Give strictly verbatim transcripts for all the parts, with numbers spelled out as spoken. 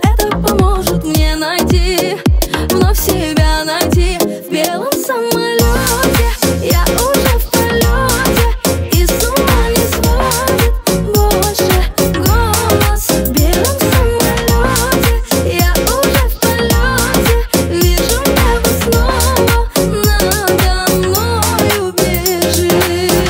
это поможет мне найти, вновь себя найти. В белом самолете я уже в полете, и с ума не сводит больше голос. В белом самолете я уже в полете, вижу небо снова надо мною бежит.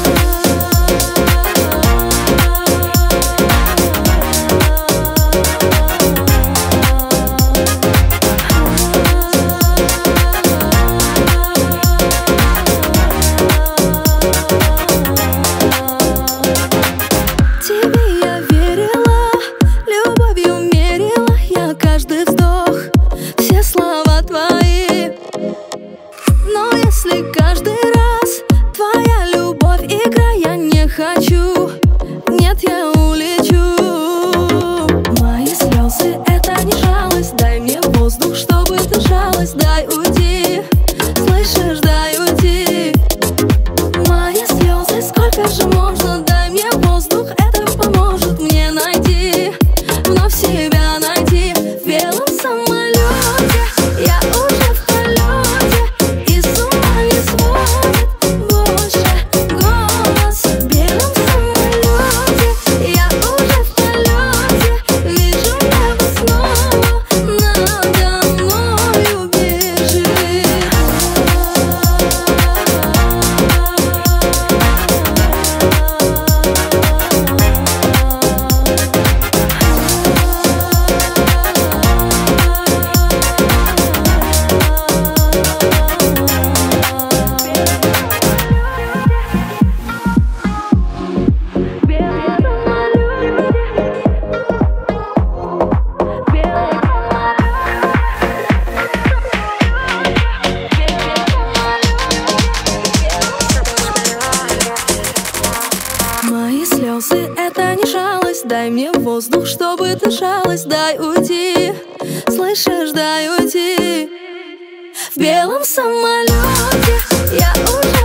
Тебе я верила, любовью мерила я каждый вздох, все слова твои. Но если каждый раз твоя любовь игра, я не хочу, нет, я улечу. Мои слезы — это не жалость, дай мне воздух, чтобы дышалось, дай уйти, слышишь, дай уйти. Мои слезы, сколько же можно, дай мне воздух, это поможет мне найти, вновь себя найти. В белом самолете я уже в полете, и с ума не сводит больше голос. В белом самолете я уже в полете, вижу небо снова надо мною бежит. Мои слезы — это не жалость, дай мне воздух, чтобы дышалось, дай уйти, слышишь, дай уйти. В белом самолете я уже